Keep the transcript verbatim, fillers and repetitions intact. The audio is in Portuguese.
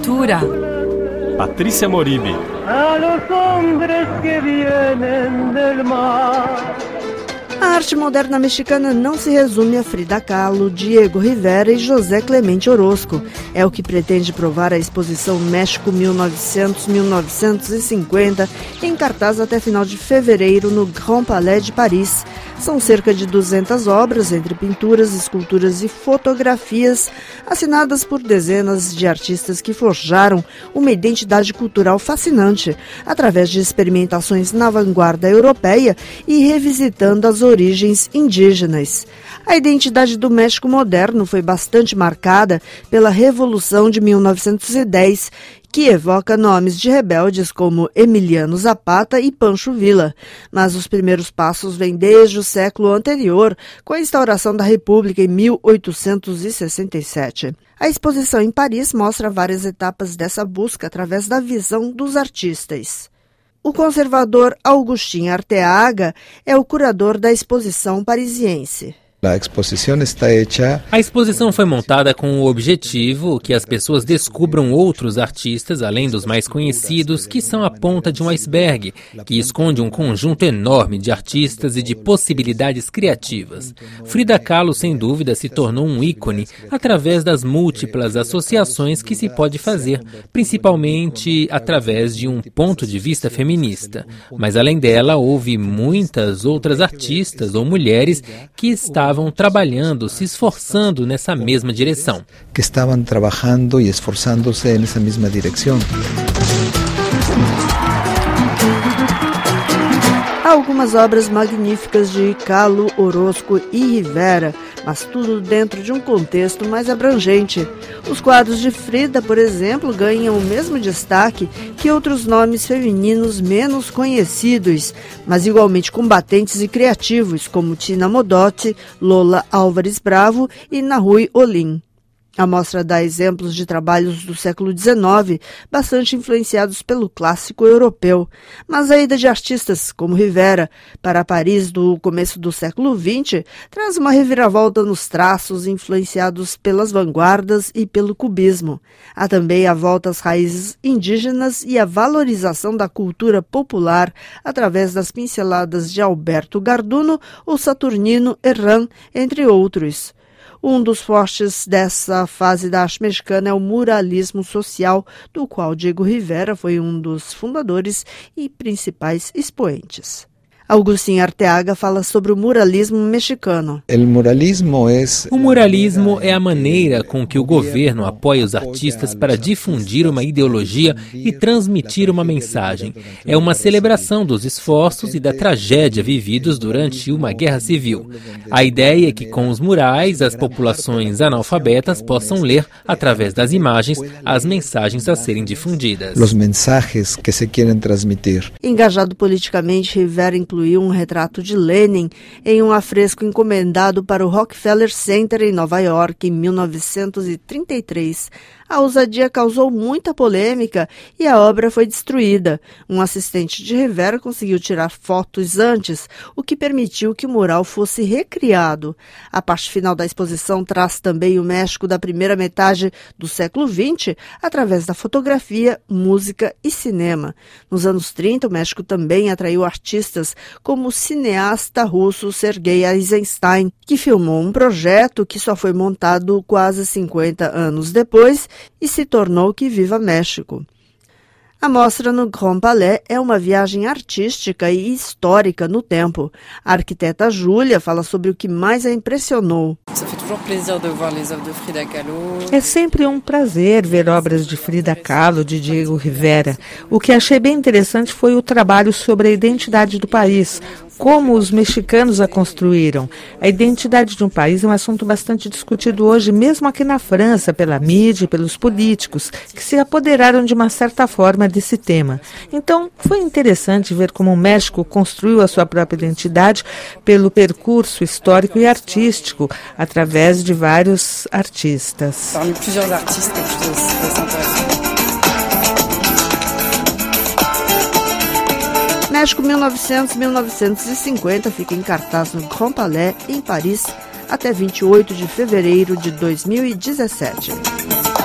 Cultura. Patrícia Moribe. A arte moderna mexicana não se resume a Frida Kahlo, Diego Rivera e José Clemente Orozco. É o que pretende provar a exposição México mil e novecentos a mil novecentos e cinquenta, em cartaz até final de fevereiro no Grand Palais de Paris. São cerca de duzentas obras, entre pinturas, esculturas e fotografias, assinadas por dezenas de artistas que forjaram uma identidade cultural fascinante, através de experimentações na vanguarda europeia e revisitando as origens indígenas. A identidade do México moderno foi bastante marcada pela Revolução de mil novecentos e dez, que evoca nomes de rebeldes como Emiliano Zapata e Pancho Villa. Mas os primeiros passos vêm desde o século anterior, com a instauração da República em mil oitocentos e sessenta e sete. A exposição em Paris mostra várias etapas dessa busca através da visão dos artistas. O conservador Agustín Arteaga é o curador da exposição parisiense. A exposição foi montada com o objetivo que as pessoas descubram outros artistas, além dos mais conhecidos, que são a ponta de um iceberg, que esconde um conjunto enorme de artistas e de possibilidades criativas. Frida Kahlo, sem dúvida, se tornou um ícone através das múltiplas associações que se pode fazer, principalmente através de um ponto de vista feminista. Mas, além dela, houve muitas outras artistas ou mulheres que estavam trabalhando, se esforçando nessa mesma direção. Que estavam trabalhando e esforçando-se nessa mesma direção. Há algumas obras magníficas de Kahlo, Orozco e Rivera, mas tudo dentro de um contexto mais abrangente. Os quadros de Frida, por exemplo, ganham o mesmo destaque que outros nomes femininos menos conhecidos, mas igualmente combatentes e criativos, como Tina Modotti, Lola Álvares Bravo e Nahui Olin. A mostra dá exemplos de trabalhos do século dezenove, bastante influenciados pelo clássico europeu. Mas a ida de artistas como Rivera para Paris do começo do século vinte traz uma reviravolta nos traços influenciados pelas vanguardas e pelo cubismo. Há também a volta às raízes indígenas e a valorização da cultura popular através das pinceladas de Alberto Garduno ou Saturnino Herrán, entre outros. Um dos fortes dessa fase da arte mexicana é o muralismo social, do qual Diego Rivera foi um dos fundadores e principais expoentes. Agustín Arteaga fala sobre o muralismo mexicano. O muralismo é a maneira com que o governo apoia os artistas para difundir uma ideologia e transmitir uma mensagem. É uma celebração dos esforços e da tragédia vividos durante uma guerra civil. A ideia é que com os murais as populações analfabetas possam ler, através das imagens, as mensagens a serem difundidas. Os mensagens que se querem transmitir. Engajado politicamente, Rivera incluiu um retrato de Lenin em um afresco encomendado para o Rockefeller Center em Nova York em mil novecentos e trinta e três. A ousadia causou muita polêmica e a obra foi destruída. Um assistente de Rivera conseguiu tirar fotos antes, o que permitiu que o mural fosse recriado. A parte final da exposição traz também o México da primeira metade do século vinte, através da fotografia, música e cinema. Nos anos trinta, o México também atraiu artistas como o cineasta russo Sergei Eisenstein, que filmou um projeto que só foi montado quase cinquenta anos depois e se tornou Que Viva México. A mostra no Grand Palais é uma viagem artística e histórica no tempo. A arquiteta Júlia fala sobre o que mais a impressionou. É sempre um prazer ver obras de Frida Kahlo, de Diego Rivera. O que achei bem interessante foi o trabalho sobre a identidade do país, como os mexicanos a construíram. A identidade de um país é um assunto bastante discutido hoje, mesmo aqui na França, pela mídia e pelos políticos, que se apoderaram de uma certa forma desse tema. Então, foi interessante ver como o México construiu a sua própria identidade pelo percurso histórico e artístico, através de vários artistas. México mil e novecentos a mil novecentos e cinquenta fica em cartaz no Grand Palais, em Paris, até vinte e oito de fevereiro de dois mil e dezessete.